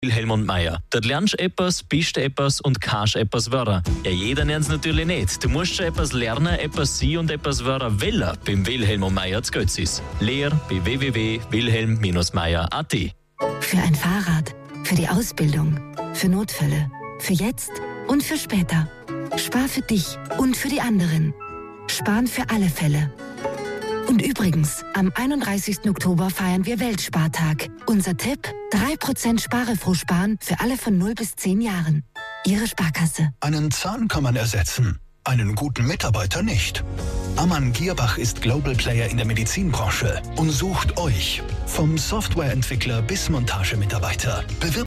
Wilhelm und Meier. Dort lernst du etwas, bist etwas und kannst etwas werden. Ja, jeder lernt es natürlich nicht. Du musst schon etwas lernen, etwas sein und etwas werden wollen beim Wilhelm und Meier zu Götzis. Lehr bei www.wilhelm-meier.at. Für ein Fahrrad, für die Ausbildung, für Notfälle, für jetzt und für später. Spar für dich und für die anderen. Sparen für alle Fälle. Und übrigens, am 31. Oktober feiern wir Weltspartag. Unser Tipp: 3% Sparefroh sparen für alle von 0 bis 10 Jahren. Ihre Sparkasse. Einen Zahn kann man ersetzen, einen guten Mitarbeiter nicht. Amann Gierbach ist Global Player in der Medizinbranche und sucht euch. Vom Softwareentwickler bis Montagemitarbeiter.